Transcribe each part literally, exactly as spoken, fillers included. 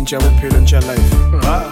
tja bophelo ntša life ba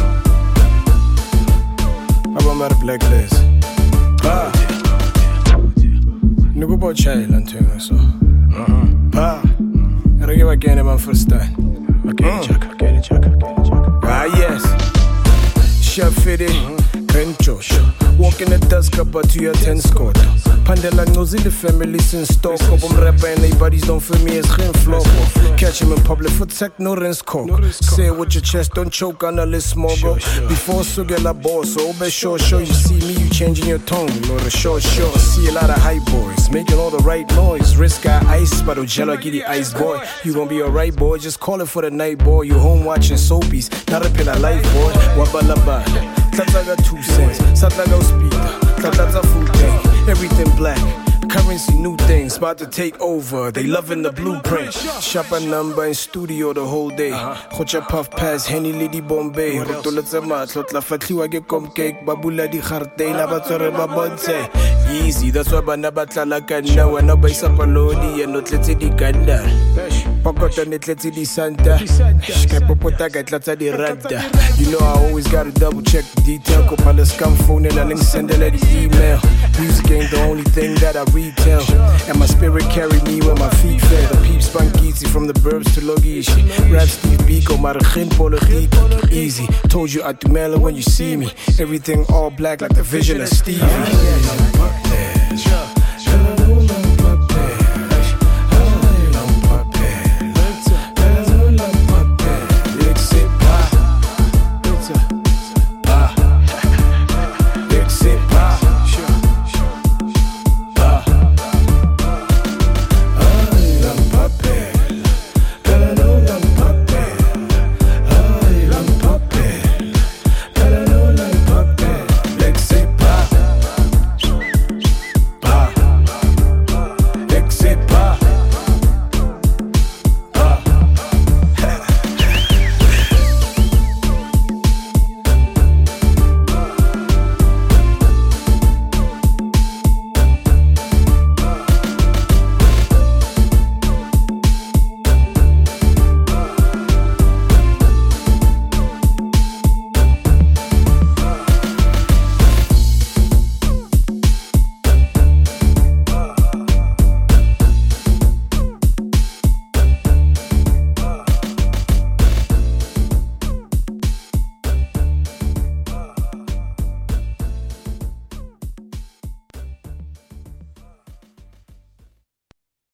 ba mare blacklist ba ne go bo chaela ntwe so ba re ke ba kene ba first time okay check okay check ah yes chef fitty Ben Josh walk in the dusk up to your ten squad Pandela knows the family since stock up on rap and everybody's don't feel me as geen flop catch him in public for tech no rinse coke say it with your chest don't choke on a list smoggle before so get la boss so be sure sure you see me you changing your tone or the short short see a lot of hype boys making all the right noise risk got ice but jello get the ice boy you gonna be alright boy just call it for the night boy you home watching soapies not up in a life boy wabalaba Tlatlaga two cents, Satlaga speaker, Tlatlaga food tank, everything black. Currency, new things, about to take over. They loving the blueprint. Shop a number in studio the whole day. Khocha puff pass, Henny Lady Bombay. Rotoletsa matlot la fatliwa ge kom cake. Babula di kharte na batsore babonse. Easy, that's why bana batla kana wana ba isa palodi and not let's di ganda. Pokota net let's di santa. Shka popota ga tlatsa di rada. You know I always gotta double check the detail. Ko pala scam phone and I link send the email. Music ain't the only thing that I retail. And my spirit carry me where my feet fell. The peeps Bankiti from the burbs to Logishi. Rap Steve Biko, Marachin Politiki. Easy, told you I do mellow when you see me. Everything all black like the vision of Stevie.